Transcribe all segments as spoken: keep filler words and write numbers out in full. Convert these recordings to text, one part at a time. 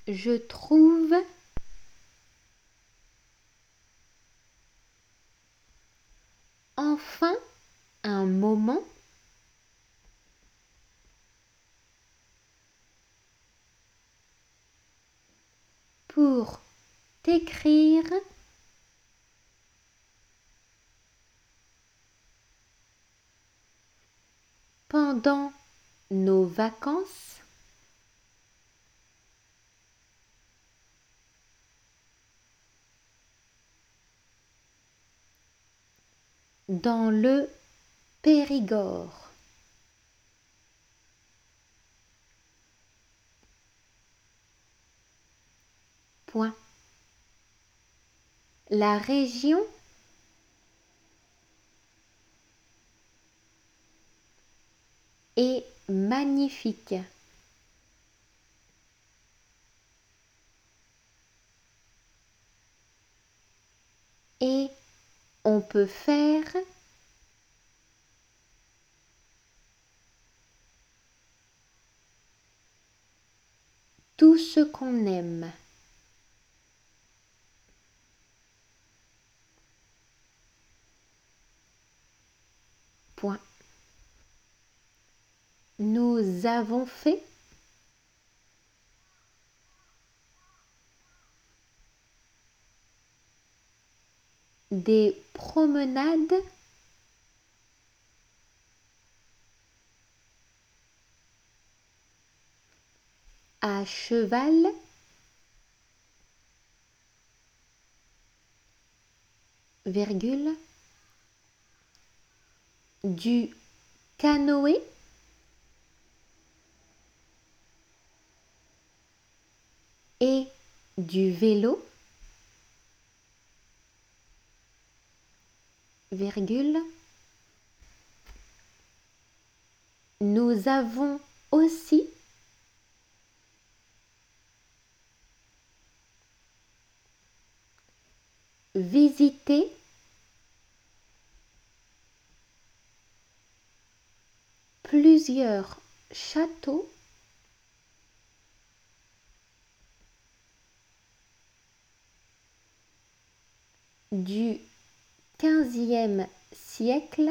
Je trouve enfin un moment pour t'écrire pendant nos vacances dans le Périgord. Point. La région est magnifique. Et on peut faire tout ce qu'on aime. Point. Nous avons fait des promenades à cheval virgule, du canoë et du vélo virgule. Nous avons aussi visité plusieurs châteaux du quinzième siècle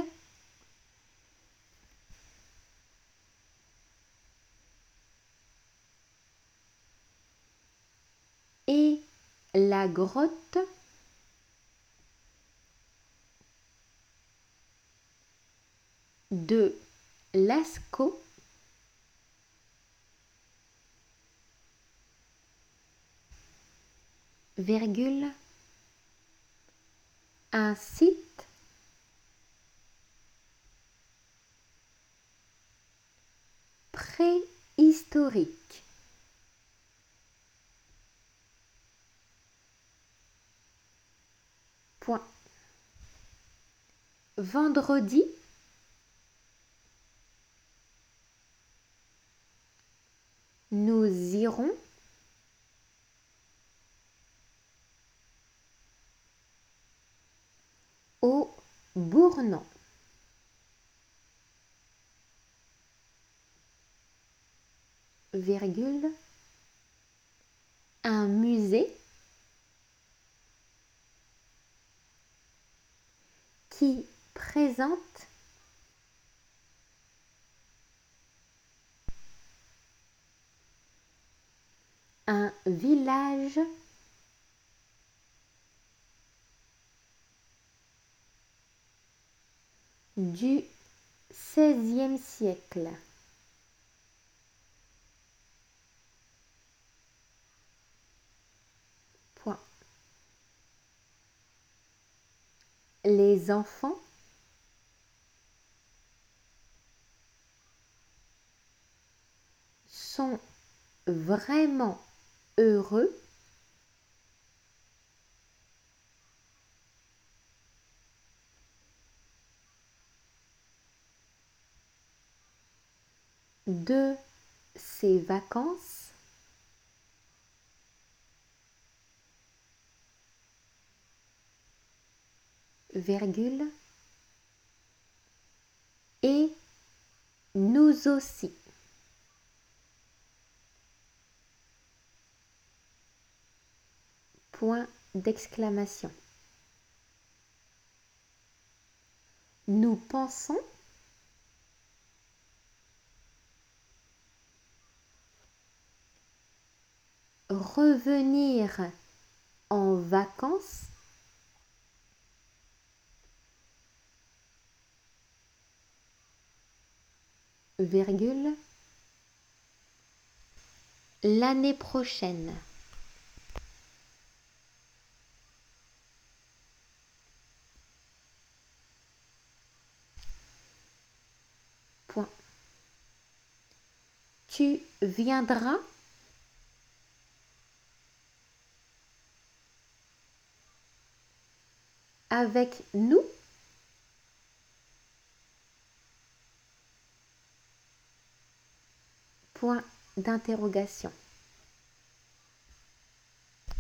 et la grotte de Lascaux virgule, un site préhistorique. Point. Vendredi, nous irons au Bourgnon. Virgule, un musée qui présente un village du seizième siècle. Point. Les enfants sont vraiment heureux de ces vacances virgule, et nous aussi. point d'exclamation. Nous pensons revenir en vacances virgule, l'année prochaine. Point. Tu viendras avec nous point d'interrogation.